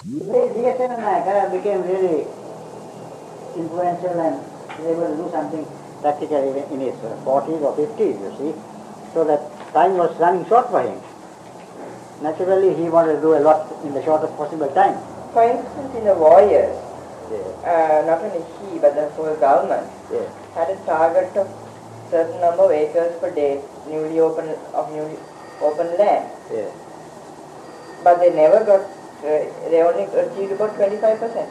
DSN Naik became really influential and able to do something practical in his 40s or 50s, you see. So that time was running short for him. Naturally, he wanted to do a lot in the shortest possible time. For instance, in the war years, Yeah. not only he but the whole government Yeah. had a target of certain number of acres per day, newly open land. Yeah. But they never got. They only achieved about 25%.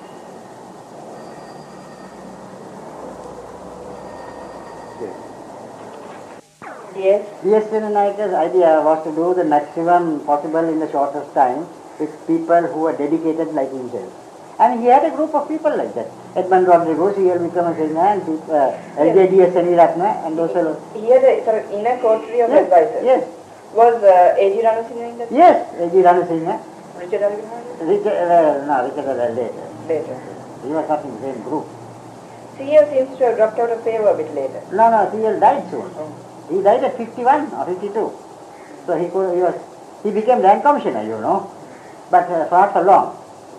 Yes. DSN Naik's idea was to do the maximum possible in the shortest time with people who were dedicated like himself. And he had a group of people like that. Edmund Rodriguez, C.L. Vikramasinghe, and LJDS Ratna, and those fellows. He had a sort of inner coterie of advisors. Yes. Was A.G. Ranasinghe in that? Yes, A.G. Ranasinghe. Richard Algrimani? Richard was later. Later. He was not in the same group. C.L. seems to have dropped out of favor a bit later. No, C.L. died soon. He died at 51 or 52. So he became land commissioner, you know, but not for long.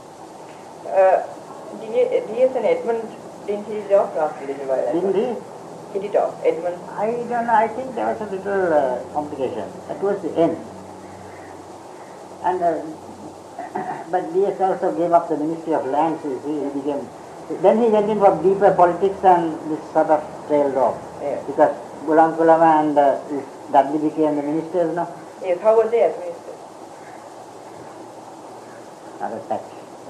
D.S. and Edmund, didn't hit it off after a little while? Didn't he? Hit it off. Edmund? I don't know. I think there was a little complication. That was the end. And but D.S. also gave up the Ministry of Lands. He became. Then he went in for deeper politics, and this sort of trailed off. Yeah. Because Gulam Kulama and Dudley became the ministers now. Yes, how was they as ministers? Not a touch.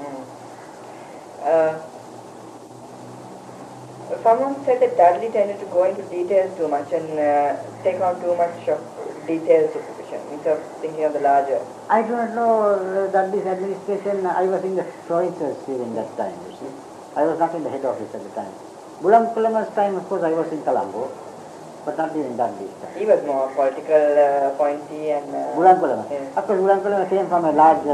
Someone said that Dudley tended to go into details too much and take on too much of detailed supervision instead of thinking of the larger. I don't know Dudley's administration. I was in the provinces during that time, you see. I was not in the head office at the time. Gulam Kulama's time, of course, I was in Colombo, but not during Dudley's time. He was more political appointee and... Gulam Kulama. Yeah. Of course, Gulam Kulama came from a large,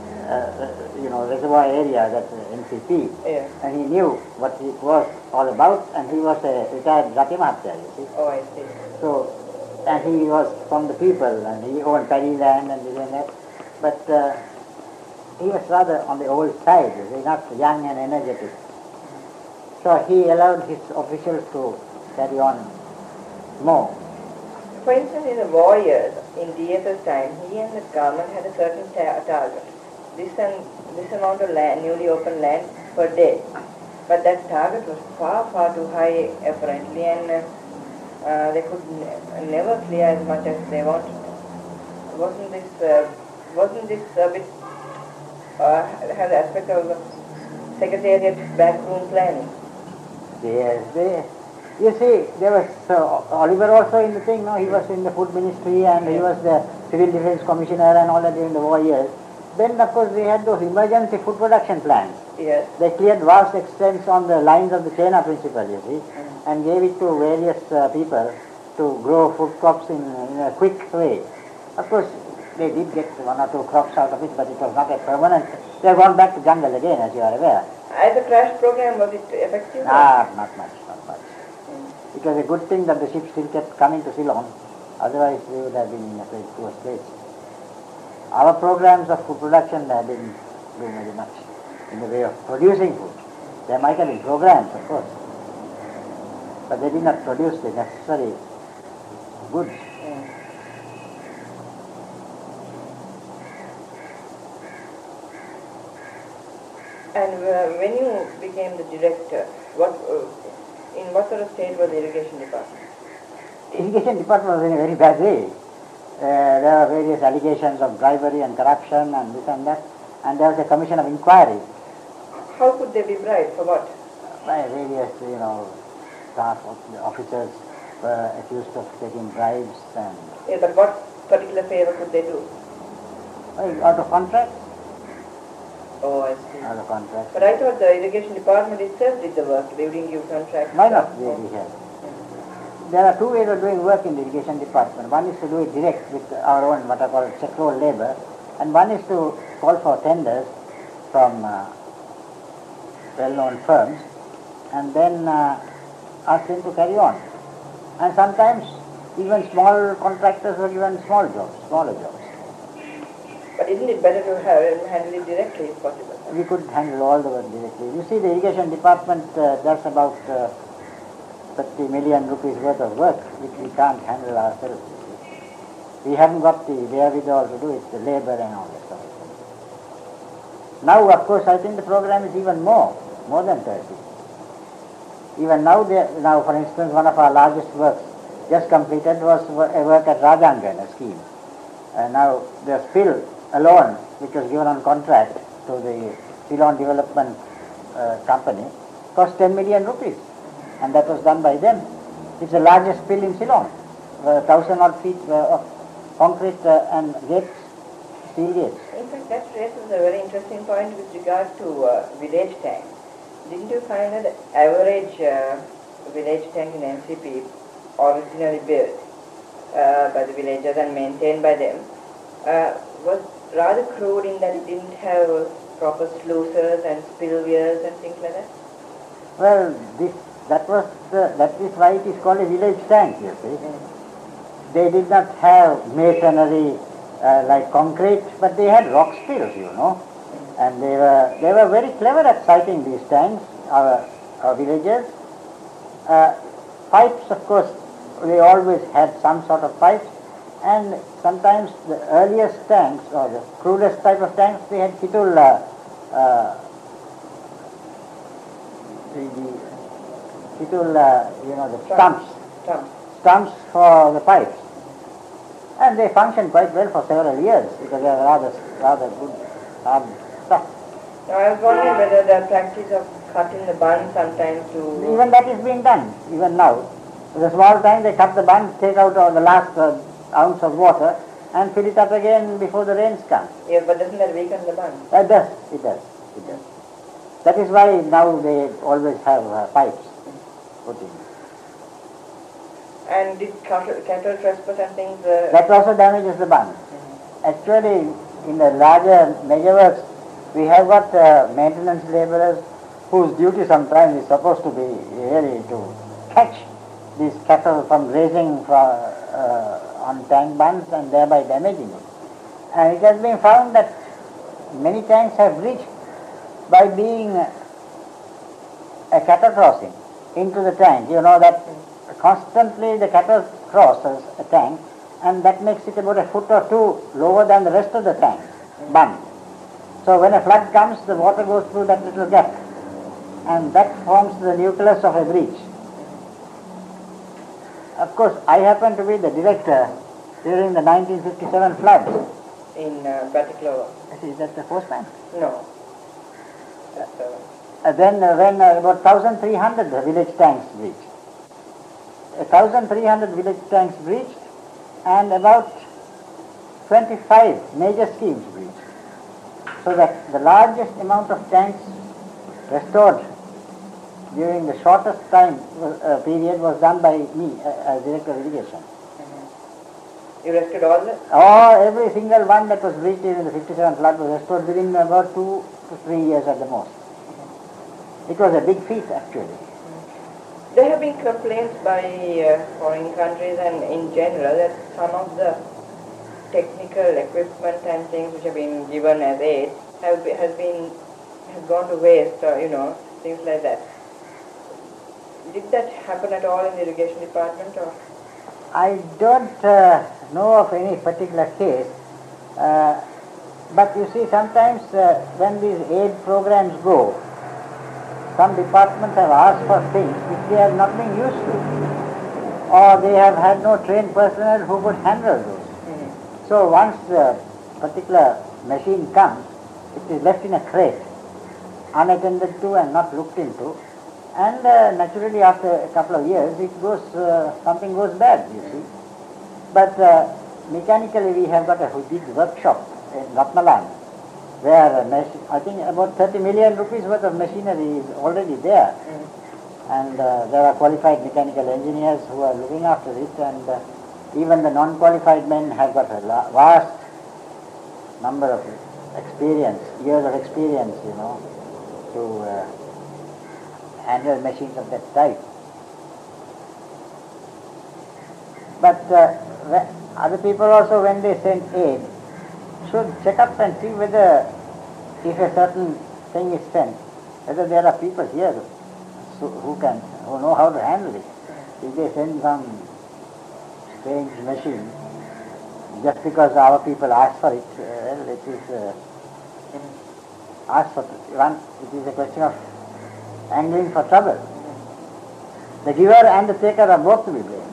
reservoir area, that's NCP. Yeah. And he knew what it was all about, and he was a retired Rati Mahatya, you see. Oh, I see. So, and he was from the people, and he owned paddy land and this and that. But he was rather on the old side, you see, not young and energetic. So he allowed his officials to carry on more. For instance, in the war years, in DS's time, he and the government had a certain target. This amount of land, newly opened land per day. But that target was far, far too high apparently, and they could never clear as much as they wanted. Wasn't this a bit had the aspect of Secretariat backroom planning? Yes, you see, there was Oliver also in the thing, no? He was in the food ministry, and he was the civil defense commissioner and all that during the war years. Then, of course, they had those emergency food production plans. Yes. They cleared vast extents on the lines of the China principle, you see, and gave it to various people to grow food crops in a quick way. Of course, they did get one or two crops out of it, but it was not a permanent. They have gone back to jungle again, as you are aware. As a crash program, was it effective? Not much. It was a good thing that the ships still kept coming to Ceylon, otherwise we would have been in a very poor state. Our programs of food production have been doing very much in the way of producing food. There might have been programs, of course, but they did not produce the necessary goods. And when you became the director, in what sort of state was the irrigation department? Irrigation department was in a very bad way. There were various allegations of bribery and corruption and this and that, and there was a commission of inquiry. How could they be bribed? For what? By various, staff officers were accused of taking bribes and... Yeah, but what particular favor could they do? Out of contract? Oh, I see. Out of contract. But I thought the irrigation department itself did the work. They didn't give contracts. Why not? We have. There are two ways of doing work in the irrigation department. One is to do it direct with our own, what I call check roll labor, and one is to call for tenders from well-known firms, and then ask them to carry on. And sometimes even small contractors were given smaller jobs. But isn't it better to handle it directly if possible? We could handle all the work directly. You see, the irrigation department does about 30 million rupees worth of work, which we can't handle ourselves. We haven't got the wherewithal to do it, the labor and all that stuff. Now, of course, I think the program is even more than 30. Even now, for instance, one of our largest works just completed was a work at Rajangan, a scheme. Now, the spill alone, which was given on contract to the Ceylon Development Company, cost 10 million rupees. And that was done by them. It's the largest spill in Ceylon, 1,000 odd feet of concrete and gates, steel gates. In fact, that raises a very interesting point with regard to village tanks. Didn't you find that the average village tank in MCP, originally built by the villagers and maintained by them, was rather crude in that it didn't have proper sluices and spillways and things like that? Well, that is why it is called a village tank, you see. They did not have masonry like concrete, but they had rock spills, you know. And they were very clever at siting these tanks, our villagers. Pipes, of course, they always had some sort of pipes, and sometimes the earliest tanks, or the crudest type of tanks, they had kitul, the stumps for the pipes. And they functioned quite well for several years because they are rather good hard stuff. Now I was wondering whether the practice of cutting the bun sometimes to... Even that is being done, even now. With a small tank, they cut the bun, take out the last ounce of water and fill it up again before the rains come. Yes, but doesn't that weaken the bun? It does. That is why now they always have pipes put in. And did cattle trespass and things... That also damages the bun. Actually, in the larger major works, we have got maintenance laborers whose duty sometimes is supposed to be really to catch these cattle from grazing on tank buns and thereby damaging it. And it has been found that many tanks have breached by being a cattle crossing into the tank. You know that constantly the cattle crosses a tank, and that makes it about a foot or two lower than the rest of the tank bun. So when a flood comes, the water goes through that little gap, and that forms the nucleus of a breach. Of course, I happen to be the director during the 1957 floods. In Batticaloa? Is that the postman? No. Then when about 1,300 village tanks breached. 1,300 village tanks breached, and about 25 major schemes breached. So that the largest amount of tanks restored during the shortest time period was done by me as Director of Irrigation. You restored all the... Every single one that was breached during the 57 flood was restored within about 2 to 3 years at the most. It was a big feat, actually. There have been complaints by foreign countries and in general that some of the technical equipment and things which have been given as aid have gone to waste, or things like that. Did that happen at all in the irrigation department, or? I don't know of any particular case, but you see, sometimes when these aid programs go, some departments have asked for things which they have not been used to, or they have had no trained personnel who could handle those. So once a particular machine comes, it is left in a crate, unattended to and not looked into, and naturally after a couple of years something goes bad, you see. But mechanically we have got a big workshop in Ratnaland, where I think about 30 million rupees worth of machinery is already there. And there are qualified mechanical engineers who are looking after it, and even the non-qualified men have got a vast number of years of experience, to handle machines of that type. But other people also, when they send aid, should check up and see whether if a certain thing is sent, whether there are people here who know how to handle it. If they send some strange machine, just because our people ask for it, well, it is asked for one. It is a question of angling for trouble. The giver and the taker are both to be blamed.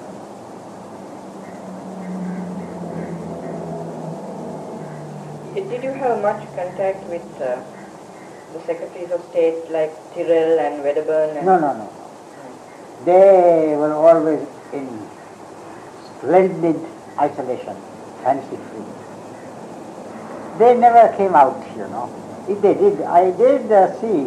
Did you have much contact with the secretaries of state like Tyrrell and Wedderburn? And No. They were always in splendid isolation, fancy-free. They never came out, If they did, I did see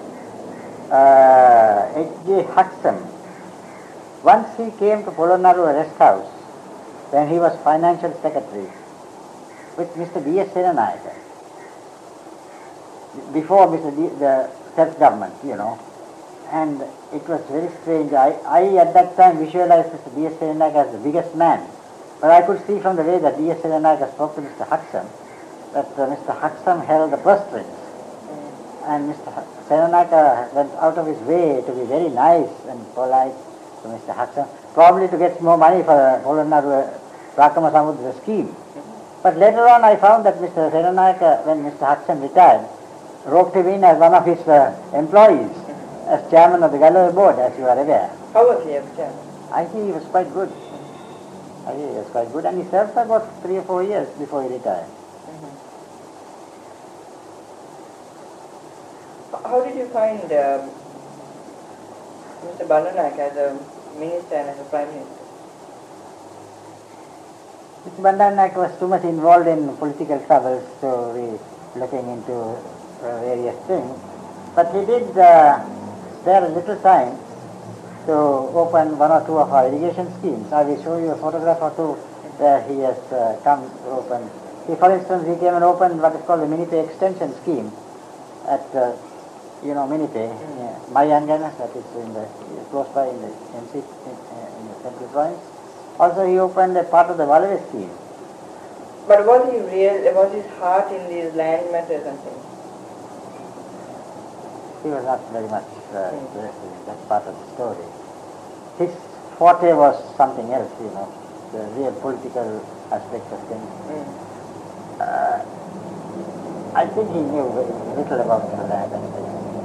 H.J. Huxham. Once he came to Polonnaruwa rest house when he was financial secretary with Mr. B.S. Senanayake, before the self-government, and it was very strange. I at that time visualized Mr. B.S. Senanayake as the biggest man, but I could see from the way that B.S. Senanayake spoke to Mr. Huxham that Mr. Huxham held the purse strings, and Mr. Senanayake went out of his way to be very nice and polite to Mr. Huxham, probably to get more money for Polonnaruwa Prakama Samudra scheme. But later on I found that Mr. Senanayake, when Mr. Huxham retired, roped him in as one of his employees, as chairman of the Galway board, as you are aware. How was he as chairman? I think he was quite good. And he served for about 3 or 4 years before he retired. How did you find Mr. Bandanayake as a minister and as a prime minister? Mr. Bandanayake was too much involved in political troubles to be looking into various things. But he did spare a little time to open 1 or 2 of our irrigation schemes. I will show you a photograph or two where he has come to open. For instance, he came and opened what is called the Minipe extension scheme at Minipe, Mayangana, that is close by in the MC, in the Central Province. Also, he opened a part of the Valave scheme. But was his heart in these land matters and things? He was not very much interested in that part of the story. His forte was something else, the real political aspect of things. I think he knew very little about the land aspect.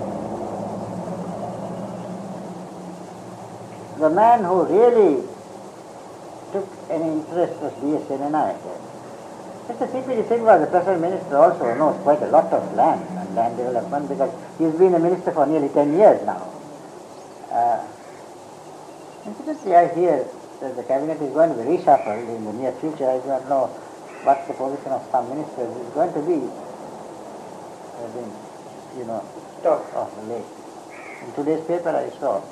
The man who really took an interest was B.S. Senanayake. Mr. C.P.D. Singh was the present minister, also knows quite a lot of land and land development because he's been a minister for nearly 10 years now. Incidentally, I hear that the cabinet is going to be reshuffled in the near future. I do not know what the position of some ministers is going to be. Talk of the late. In today's paper I saw.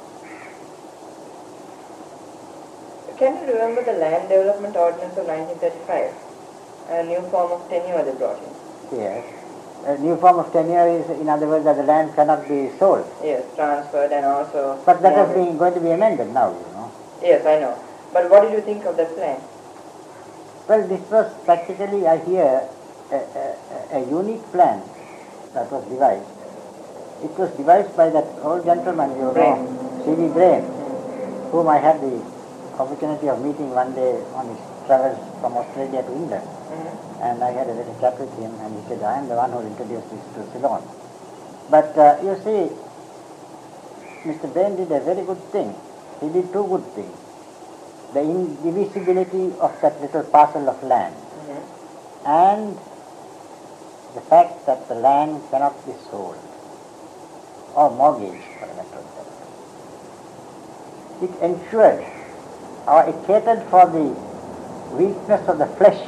Can you remember the Land Development Ordinance of 1935? A new form of tenure they brought in. Yes. A new form of tenure is, in other words, that the land cannot be sold. Yes, transferred and also... But that has been going to be amended now, Yes, I know. But what did you think of that plan? Well, this was practically, I hear, a unique plan that was devised. It was devised by that old gentleman, C.V. Brain, whom I had the opportunity of meeting one day on his travels from Australia to England. And I had a little chat with him, and he said, I am the one who introduced this to Ceylon. But you see, Mr. Brain did a very good thing. He did 2 good things. The indivisibility of that little parcel of land, and the fact that the land cannot be sold or mortgaged, for a matter of fact. It ensured, or it catered for the weakness of the flesh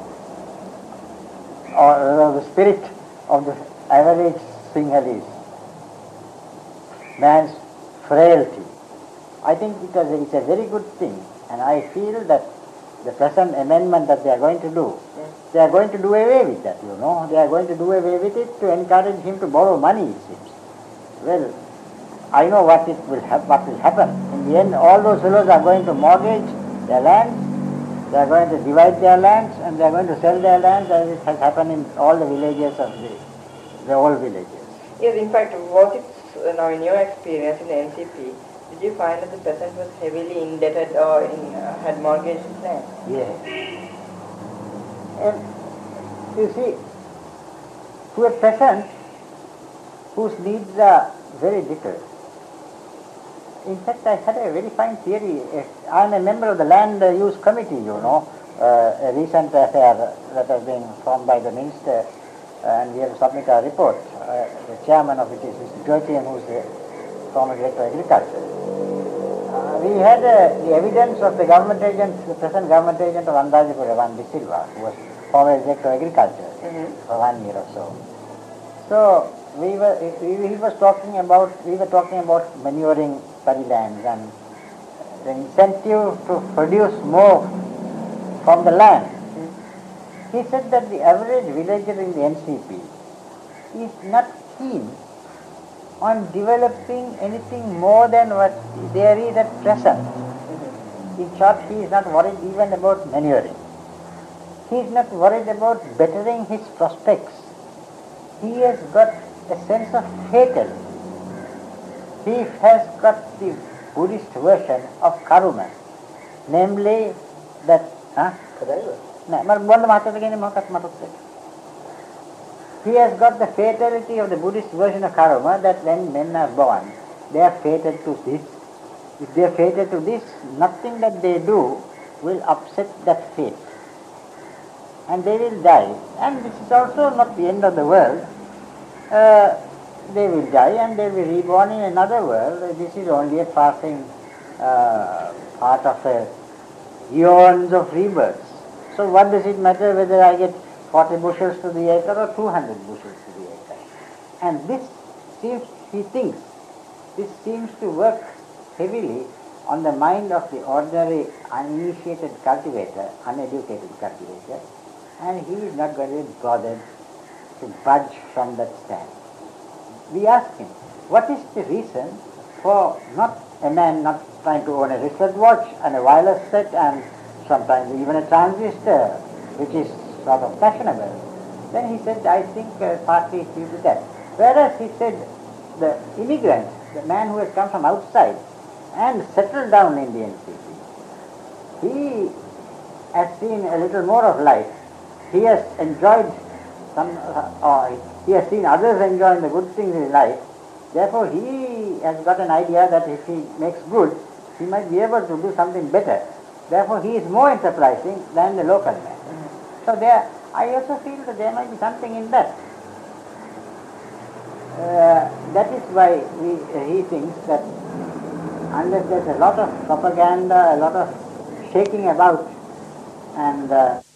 or the spirit of the average Sinhalese, man's frailty. I think it's a very good thing, and I feel that the present amendment that they are going to do, they are going to do away with that, They are going to do away with it to encourage him to borrow money, it seems. Well, I know what will happen. In the end, all those fellows are going to mortgage their land They are going to divide their lands and they are going to sell their lands, as it has happened in all the villages of the old villages. Yes, in fact, was it now in your experience in the NCP, did you find that the peasant was heavily indebted or had mortgaged his land? Yes. And you see, to a peasant whose needs are very little. In fact, I had a very fine theory. I am a member of the Land Use Committee, a recent affair that has been formed by the minister, and we have to submit our report. The chairman of it is Mr. Jotian, who is the former director of agriculture. We had the evidence of the government agent, the present government agent of Andajipura, Van De Silva, who was former director of agriculture for 1 year or so. So we were talking about manuring paddy lands and the incentive to produce more from the land. He said that the average villager in the NCP is not keen on developing anything more than what there is at present. In short, he is not worried even about manuring. He is not worried about bettering his prospects. He has got a sense of fatal. He has got the Buddhist version of karma, namely that. He has got the fatality of the Buddhist version of karma, that when men are born, they are fated to this. If they are fated to this, nothing that they do will upset that fate. And they will die. And this is also not the end of the world. They will die and they will be reborn in another world. This is only a passing part of a eons of rebirths. So what does it matter whether I get 40 bushels to the acre or 200 bushels to the acre? And this seems, he thinks, this seems to work heavily on the mind of the ordinary uninitiated cultivator, uneducated cultivator, and he is not going to be bothered to budge from that stand. We ask him, what is the reason for not a man not trying to own a wristlet watch and a wireless set and sometimes even a transistor, which is sort of fashionable? Then he said, I think partly it's due to that. Whereas he said, the immigrant, the man who has come from outside and settled down in the NCP, he has seen a little more of life. He has enjoyed he has seen others enjoying the good things in life. Therefore, he has got an idea that if he makes good, he might be able to do something better. Therefore, he is more enterprising than the local man. So there, I also feel that there might be something in that. That is why he thinks that unless there's a lot of propaganda, a lot of shaking about, and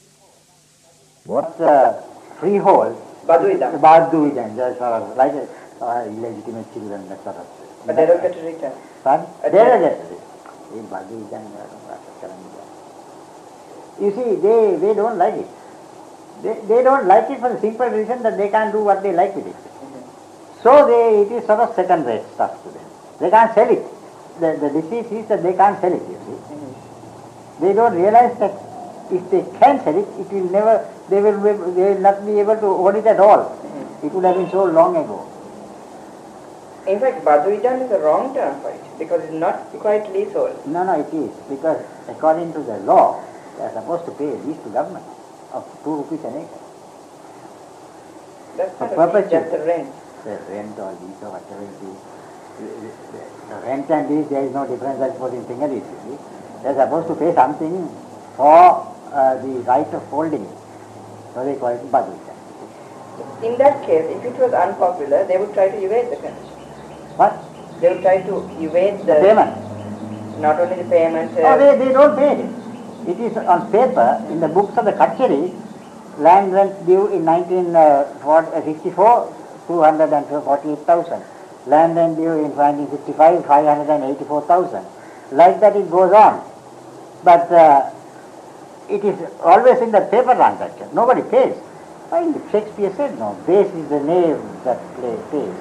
freehold, Baduidan, just sort of like illegitimate children, that sort of. But they don't get to return. Pardon? They don't get to return. You see, they don't like it. They don't like it for the simple reason that they can't do what they like with it. So it is sort of second-rate stuff to them. They can't sell it. The disease is that they can't sell it, you see. They don't realize that if they can sell it, they will not be able to own it at all. It would have been so long ago. In fact, Baduidan is a wrong term for it, because it's not quite leasehold. No, it is, because according to the law, they are supposed to pay lease to government of 2 rupees an acre. That's not a lease, just a rent. The rent or lease or whatever it is. The rent and lease, there is no difference, I suppose, in Sinhalese, you see. They are supposed to pay something for the right of holding it. So they call it Baduidan. In that case, if it was unpopular, they would try to evade the condition. What? They would try to evade the payment. Not only the payment. They don't pay it. It is on paper in the books of the Kachari, land rent due in 1964, 248,000. Land rent due in 1955, 584,000. Like that it goes on. But it is always in the paper transaction. Nobody pays. Well, Shakespeare said, no, base is the knave that pays.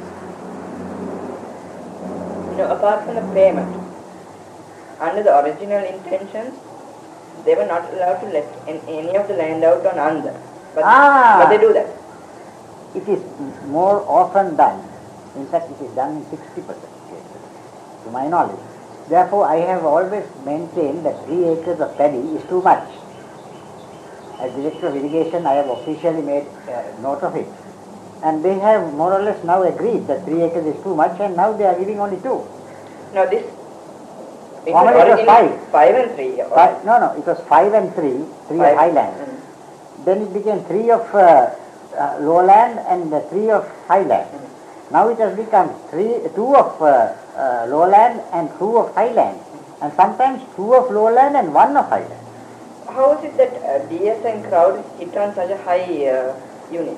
Apart from the payment, under the original intentions, they were not allowed to let any of the land out on Andhra. Ah. But they do that. It is more often done. In fact, it is done in 60% cases, to my knowledge. Therefore, I have always maintained that 3 acres of paddy is too much. As Director of Irrigation, I have officially made note of it. And they have more or less now agreed that 3 acres is too much, and now they are giving only 2. Now this... It Formerly was it was 5. 5 and 3. No, it was 5 and 3, 3 of highland. Then it became 3 of lowland and 3 of highland. Now it has become 2 of lowland and 2 of highland, and sometimes 2 of lowland and 1 of highland. How is it that DS and crowd hit on such a high unit?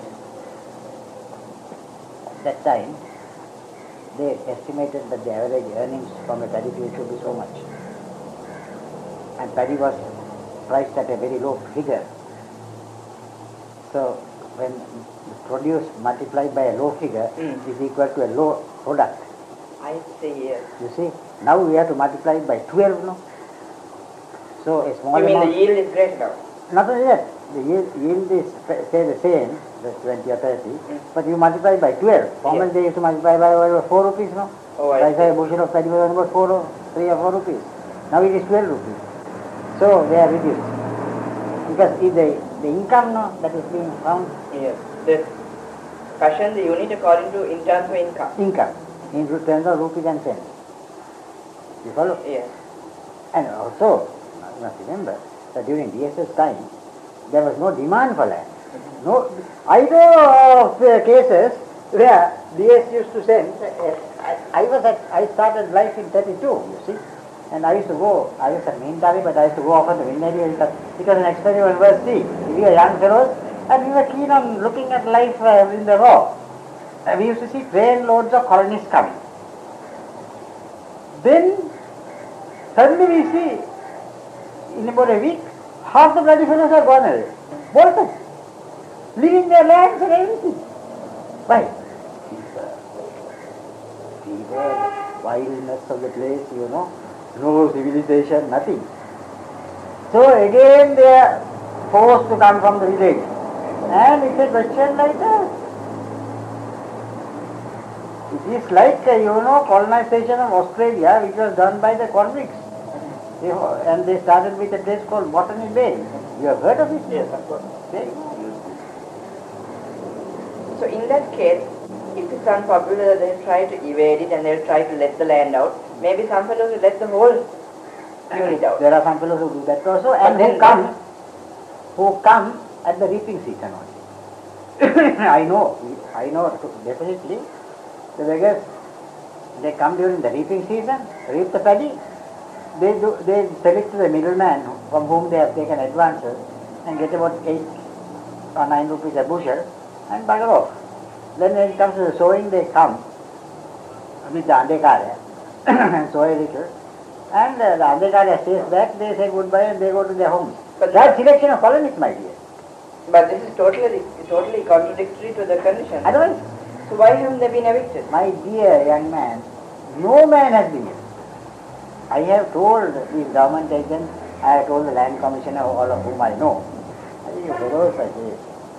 That time, they estimated that the average earnings from a paddy field should be so much. And paddy was priced at a very low figure. So, when the produce multiplied by a low figure is equal to a low product. I see, yes. You see, now we have to multiply it by 12 now. So, a small You mean amount, the yield is great now? not only that, the yield is say the same, the 20 or 30, but you multiply by 12. Formerly they used to multiply by 4 rupees now. Oh, I Price see. a bushel of paddy was about 3 or 4 rupees. Now it is 12 rupees. So they are reduced. Because if the income no, that is being found. Yes. The fashion the unit according to in terms of income. Income. In terms of rupees and cents. You follow? Yes. And also, you must remember that during DSS time, there was no demand for land. No, I know of cases where DS used to send. I started life in 32, you see, and I used to go. I was at Meendari, but I used to go often to Vinneri because it was an experimental university. We were young fellows, and we were keen on looking at life in the raw. We used to see train loads of colonists coming. Then suddenly we see, in about a week, half the bloody fellows are gone away. Bolted. Leaving their lands and everything. Why? Fever, wildness of the place, you know, no civilization, nothing. So again they are forced to come from the village. And it's a question like that. It is like, colonization of Australia, which was done by the convicts. And they started with a place called Botany Bay. You have heard of it? Yes, of course. Yes. So in that case, if it's unpopular, they'll try to evade it and they'll try to let the land out. Maybe some fellows will let the whole unit out. There are some fellows who do that also, and who come at the reaping season only. I know definitely. The beggars, they come during the reaping season, reap the paddy. They select the middleman from whom they have taken advances and get about 8 or 9 rupees a bushel and bugger off. Then when it comes to the sowing, they come with the andekarya and sow a little. And the andekarya stays back, they say goodbye and they go to their homes. But that selection of colonists, my dear. But this is totally contradictory to the condition. Otherwise, so why haven't they been evicted? my dear young man, no man has been evicted. I have told these government agents, I have told the land commissioner, all of whom I know. I think you fellows are this.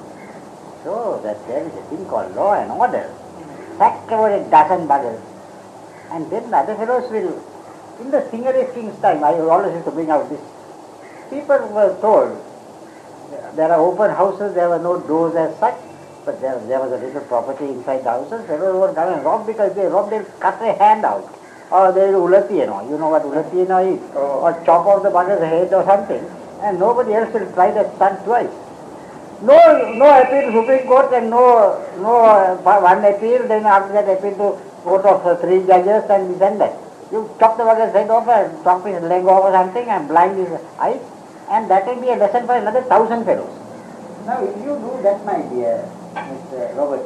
So that there is a thing called law and order. Sack about a dozen buggers. And then the other fellows will, in the Sinhalese king's time, I always used to bring out this. People were told, there are open houses, there were no doors as such, but there was a little property inside the houses. Fellows were come and rob because they rob, they'll cut their hand out. Or they will ulatieno, you know what ulatieno is, or chop off the bugger's head or something, and nobody else will try that stunt twice. No appeal to Supreme Court and no one appeal, then after that appeal to court of 3 judges and this and that. You chop the bugger's head off and chop his leg off or something and blind his eyes, and that will be a lesson for another 1,000 fellows. Now if you do that, my dear Mr. Roberts,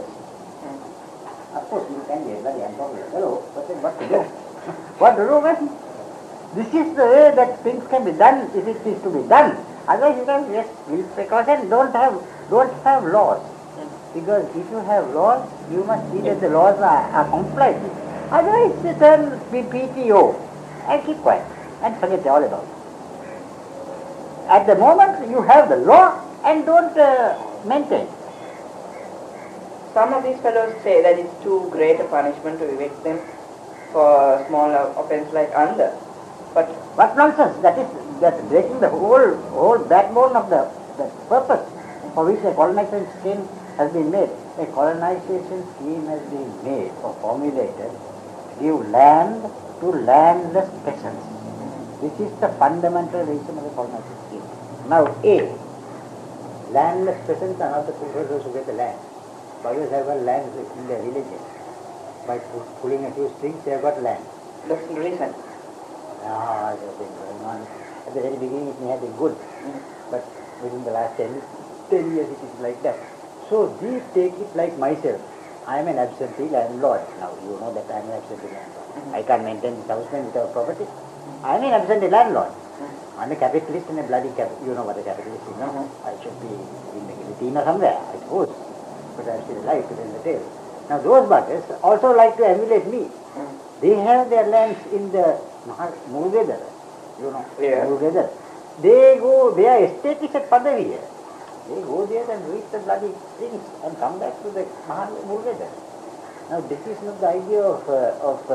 of course you can be a very unpopular fellow, but then what to do? What to do, man? This is the way that things can be done if it is to be done. Otherwise you can just with precaution, don't have laws. Because if you have laws, you must see that the laws are complied with. Otherwise you turn PTO and keep quiet and forget all about it. at the moment you have the law and don't maintain. Some of these fellows say that it's too great a punishment to evict them for a small offence like under. But What nonsense! That's breaking the whole backbone of the purpose for which a colonization scheme has been made. A colonization scheme has been made or formulated to give land to landless peasants. This is the fundamental reason of the colonization scheme. Now, landless peasants are not the people who get the land. Others have got land in their villages. By pulling a few strings, they have got land. that's the reason. It has been going on. At the very beginning it may have been good, but within the last 10 years it is like that. So we take it like myself. I am an absentee landlord. Now you know that I am an absentee landlord. I can't maintain this house without property. I am an absentee landlord. I am a capitalist and a bloody capitalist. You know what a capitalist is, no? I should be in the guillotine or somewhere, I suppose. But I am still alive to tell the tale. Now those buggers also like to emulate me. They have their lands in the Murugadar, you know, Murugadar. They go, their estate is at Padavi. They go there and reach the bloody things and come back to the Murugadar. Now this is not the idea of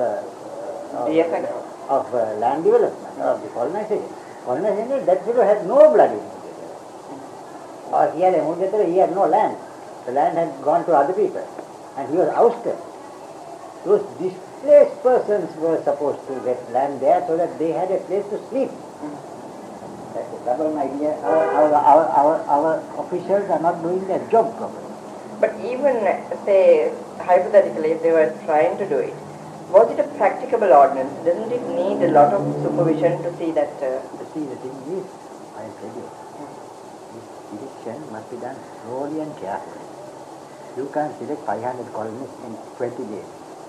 land development, of the colonization. Colonization, that fellow had no bloody Murugadar. Or he had a Murugadar, he had no land. The land had gone to other people and he was ousted. Those displaced persons were supposed to get land there so that they had a place to sleep. That's a stubborn idea. Our officials are not doing their job properly. But even, say, hypothetically, if they were trying to do it, was it a practicable ordinance? Doesn't it need a lot of supervision to see that? See, the thing is, I tell you, this election must be done slowly and carefully. You can select 500 colonists in 20 days,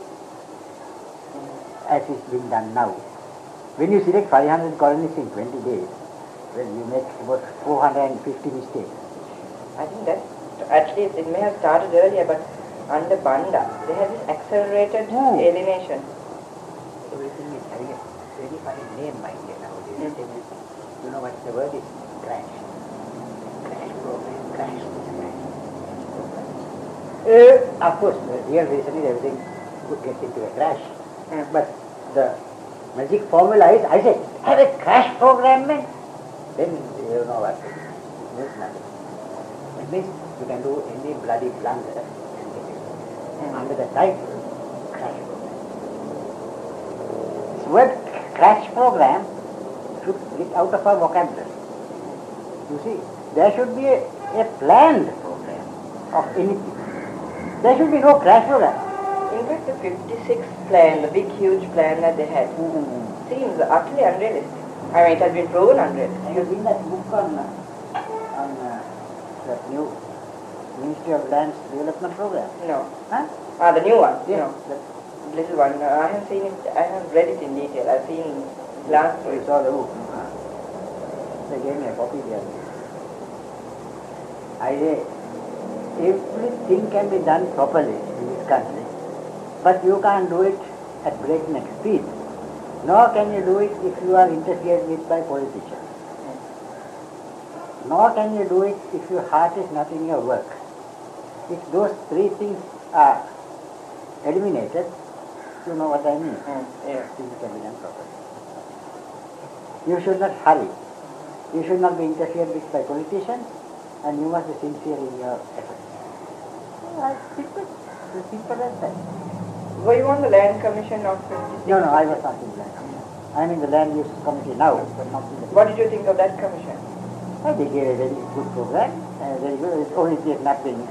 as is being done now. When you select 500 colonists in 20 days, well, you make about 450 mistakes. I think that, at least it may have started earlier, but under Banda, they had this accelerated alienation. Everything is having a very funny name, my dear, nowadays. You know what the word is? Crash. Crash program, crash this, crash. Of course, the real reason is everything gets into a crash. But the magic formula is, I say, have a crash program, man. Then you know what it means nothing. It means you can do any bloody blunder and get it. Under the title, crash program. This word crash program should get out of our vocabulary. You see, there should be a planned program of anything. There should be no crash program. In fact, the 56 plan, the big huge plan that they had, seems utterly unrealistic. I mean, it has been proven unrealistic. Have you seen that book on that new Ministry of Lands Development Program? No. Huh? The new one? Yes. No. The little one. I haven't seen it, I haven't read it in detail. I've seen glance through We it. saw the book. They gave me a copy there. I say, everything can be done properly in this country, but you can't do it at breakneck speed. Nor can you do it if you are interfered with by politicians. Nor can you do it if your heart is not in your work. If those three things are eliminated, you know what I mean. Things can be done properly. You should not hurry. You should not be interfered with by politicians, and you must be sincere in your efforts. Simple as that. Were you on the Land Commission of 56? No, I was not in the land commission. I am in the land use committee now, but not in the... What did you think of that commission? They gave a very good program, very good. It's only it has not been,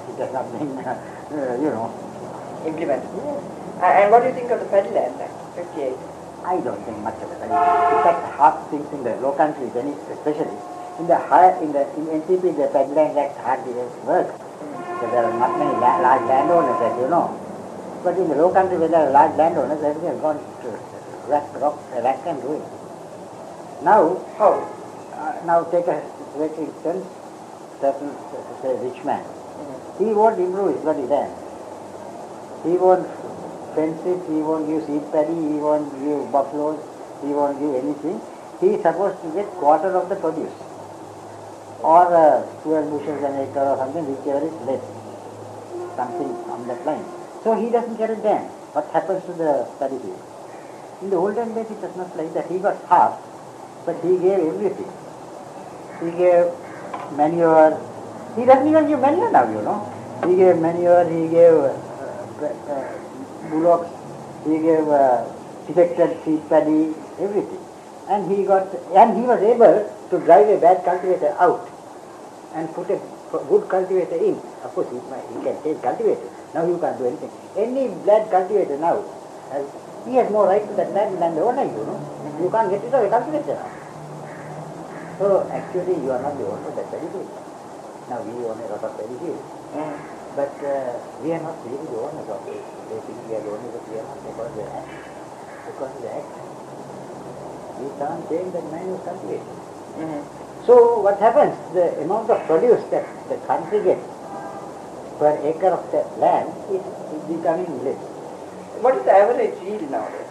Implemented. Yes. And what do you think of the Federal Land Act, 58? I don't think much of it. In fact, half things in the low countries, especially in NCP, the Federal Land Act hardly works. So there are not many large landowners, as you know. But in the low country where there are large landowners, everything has gone to rack and ruin. Now, How? now take a great instance, certain, say, rich man. He won't improve his bloody land. He won't fence it, he won't give seed paddy, he won't give buffaloes, he won't give anything. He is supposed to get quarter of the produce. or 12 bushels an acre or something, whichever is less, something on that line. So he doesn't get it then. What happens to the paddy field? In the olden days it was not like that. He got half, but he gave everything. He gave manure. He doesn't even give manure now, you know. He gave manure, he gave bullocks, he gave selected seed paddy, everything. And he was able to drive a bad cultivator out and put a good cultivator in. Of course, he can take cultivator. Now you can't do anything. Any bad cultivator now, he has more right to that land than the owner, you know. You can't get rid of a cultivator now. So actually you are not the owner of that paddy field. Now we own a lot of paddy field. But we are not really the owners of it. They think we are the owners, but we are not, because of the act. Because of the act, we can't change that man who cultivated. So what happens? The amount of produce that the country gets per acre of the land is becoming less. What is the average yield nowadays?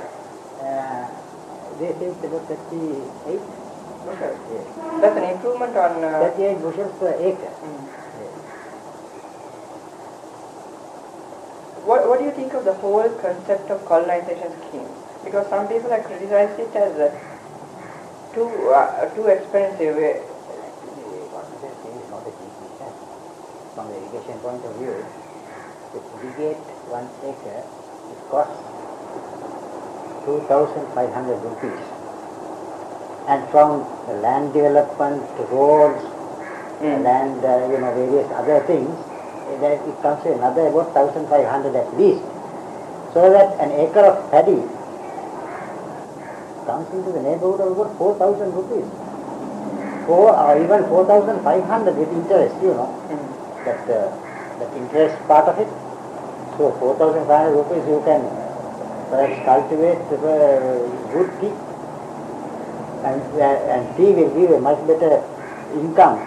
They say it's about 38 bushels. Yes. That's an improvement on... 38 bushels per acre. Yes. What do you think of the whole concept of colonization scheme? Because some people have criticized it as too expensive. Colonization is not a cheap business. From the irrigation point of view, to irrigate 1 acre, it costs 2,500 rupees. And from the land development, roads, land, various other things, it comes to another about 1,500 at least. So that an acre of paddy comes into the neighborhood of about 4,000 rupees. Or even 4,500 with interest, you know. That interest part of it. So 4,500 rupees you can perhaps cultivate good tea. And tea will give a much better income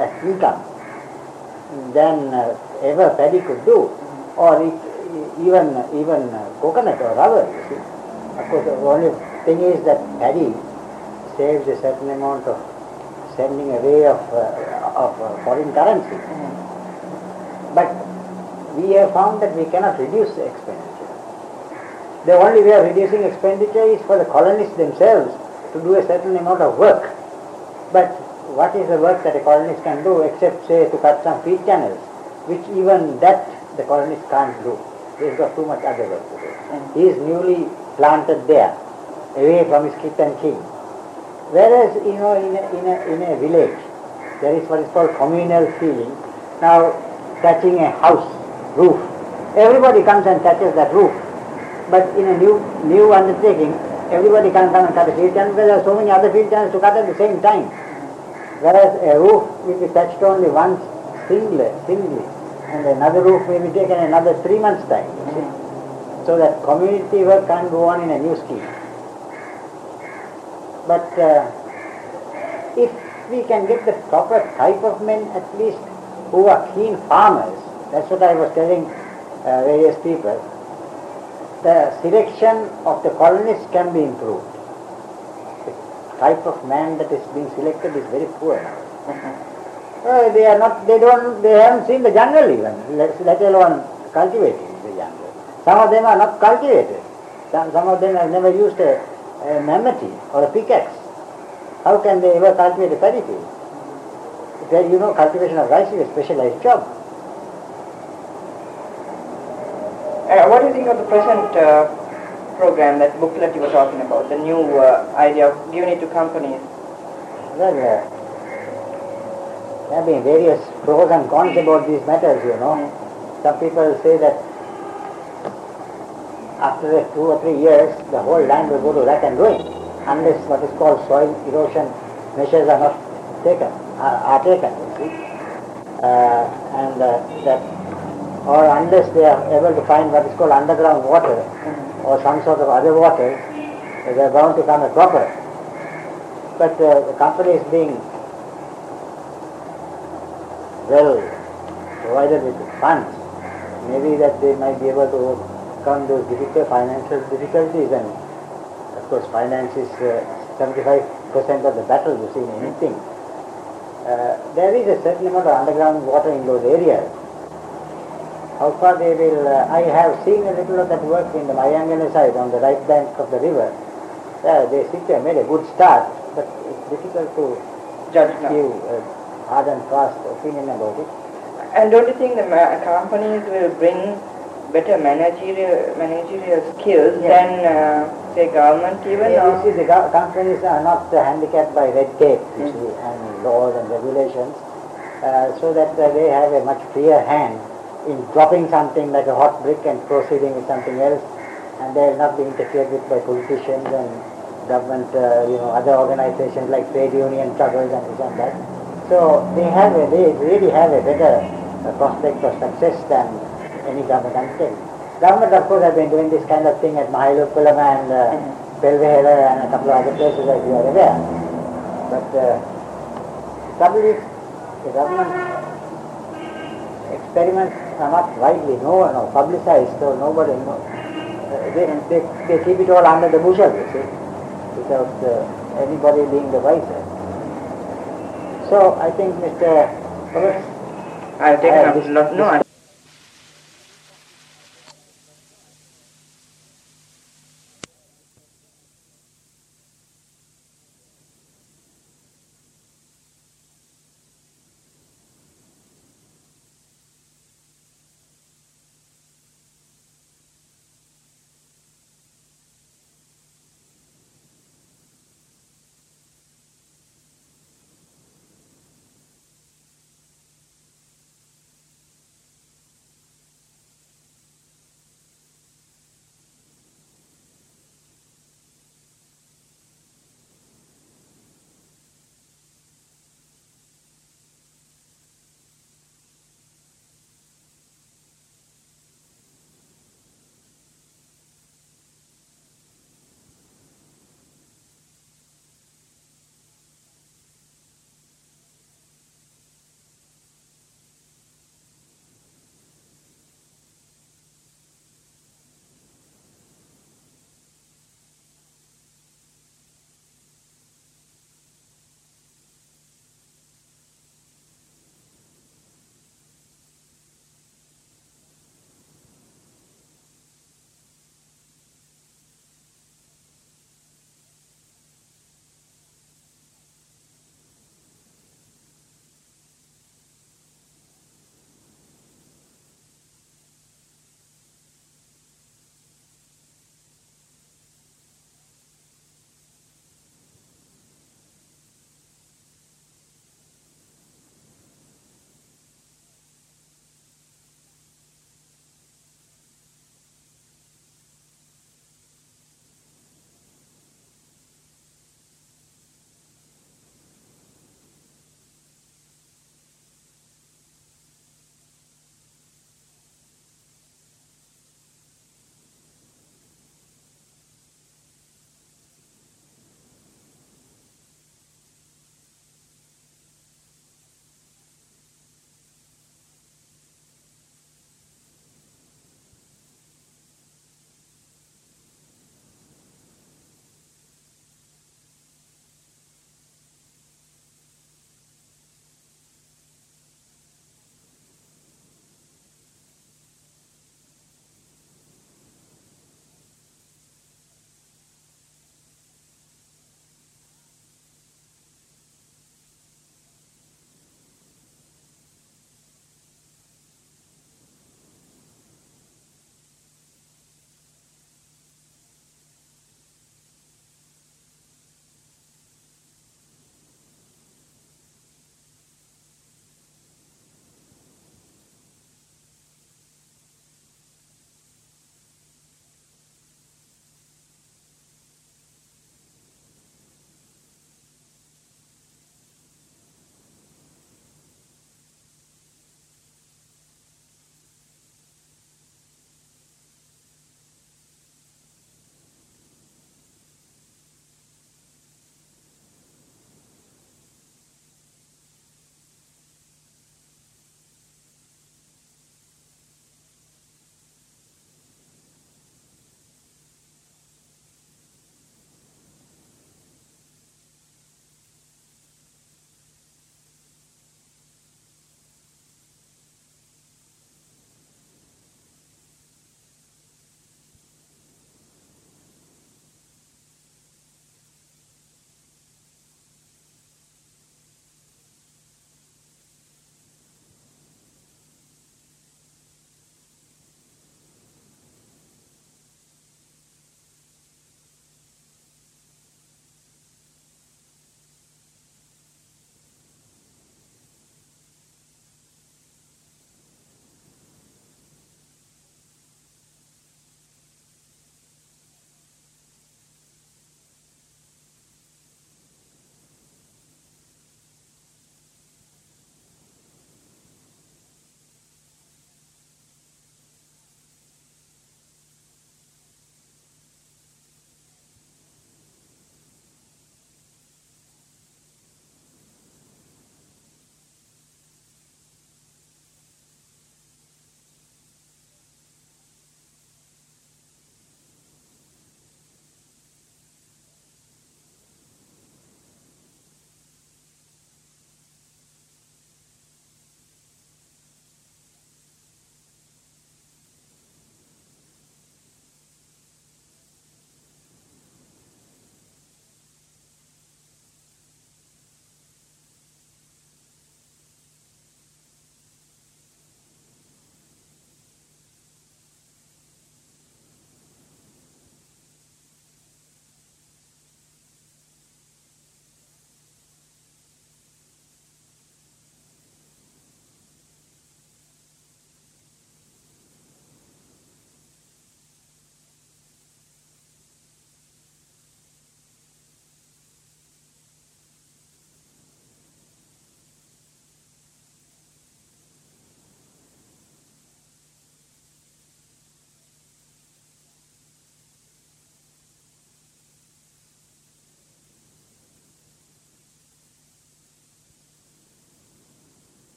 than ever paddy could do, or even coconut or rubber, you see. Of course, the only thing is that paddy saves a certain amount of sending away of foreign currency. But we have found that we cannot reduce the expenditure. The only way of reducing expenditure is for the colonists themselves to do a certain amount of work. But what is the work that a colonist can do except, say, to cut some feed channels, which even that the colonist can't do. He's got too much other work to do. He is newly planted there, away from his kith and kin. Whereas, in a village, there is what is called communal feeling. Now, touching a house roof, everybody comes and touches that roof. But in a new undertaking, everybody can come and cut a field channel because there are so many other field channels to cut at the same time. Whereas a roof will be touched only once singly, and another roof may be taken another 3 months' time. You see? So that community work can't go on in a new scheme. But if we can get the proper type of men, at least who are keen farmers, that's what I was telling various people, the selection of the colonists can be improved. The type of man that is being selected is very poor now. They haven't seen the jungle even, let alone cultivating the jungle. Some of them are not cultivated. Some of them have never used a mammoth or a pickaxe. How can they ever cultivate a paddy field? Cultivation of rice is a specialized job. What do you think of the present program, that booklet you were talking about, the new idea of giving it to companies? Well, there have been various pros and cons about these matters, you know. Some people say that after 2 or 3 years, the whole land will go to rack and ruin, unless what is called soil erosion measures are not taken, you see. Or unless they are able to find what is called underground water or some sort of other water, they are bound to come a cropper. But the company is being well provided with funds, maybe that they might be able to overcome those financial difficulties, and of course finance is 75% of the battle, you see, in anything. there is a certain amount of underground water in those areas. How far they will, I have seen a little of that work in the Mayangana side on the right bank of the river. They seem to have made a good start, but it's difficult to Judge now. give a hard and fast opinion about it. And don't you think the companies will bring better managerial skills Yes. than, say, government even? Yeah, or? you see, the companies are not handicapped by red tape, you see, and laws and regulations, so that they have a much freer hand in dropping something like a hot brick and proceeding with something else, and they will not be interfered with by politicians and government, other organizations like trade union struggles and this and that. So they really have a better prospect of success than any government undertaking. Government, of course, have been doing this kind of thing at Mahilukkulam and Pelvehela and a couple of other places, as you are aware. But the trouble is, the government experiments are not widely known or publicized, so nobody knows. They keep it all under the bushel, you see, without anybody being the wiser. So I think, Mr. Roberts, I've I have taken up, no,